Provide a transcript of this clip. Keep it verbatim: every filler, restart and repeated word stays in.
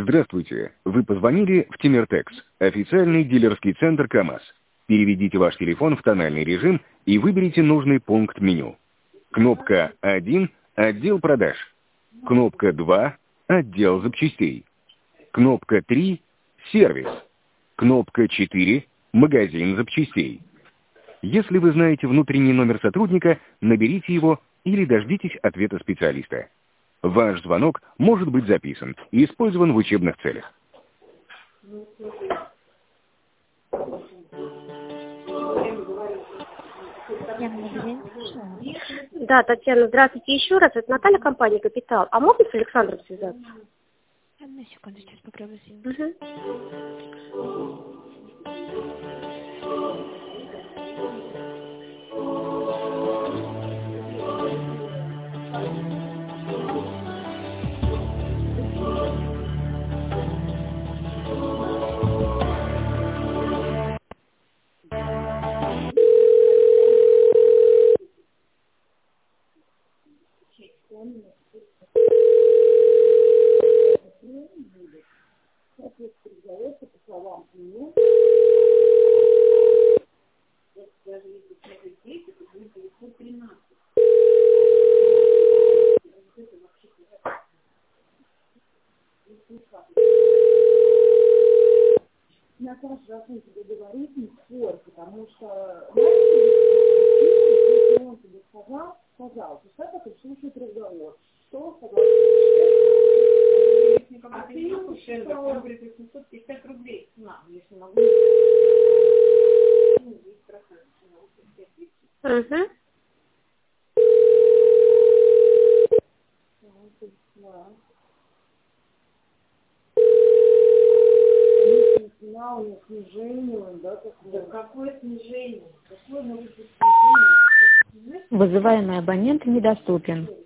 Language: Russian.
Здравствуйте. Вы позвонили в Тимиртекс, официальный дилерский центр КАМАЗ. Переведите ваш телефон в тональный режим и выберите нужный пункт меню. Кнопка один – отдел продаж. Кнопка два – отдел запчастей. Кнопка три – сервис. Кнопка четыре – магазин запчастей. Если вы знаете внутренний номер сотрудника, наберите его или дождитесь ответа специалиста. Ваш звонок может быть записан и использован в учебных целях. Да, Татьяна, здравствуйте еще раз. Это Наталья, компания «Капитал». А можно с Александром связаться? Одну секунду, сейчас попробую связаться. Угу. Я каждый раз он тебе говорит, не спорь, потому что если он тебе сказал, сказал, то что это слушает разговор. Что сказал? А ты ему сказал, он говорит, восемьсот пятьдесят рублей. На, если могу. Угу. У них снижение, да, такое. Да какое снижение? Какое может быть снижение? Вызываемый абонент недоступен.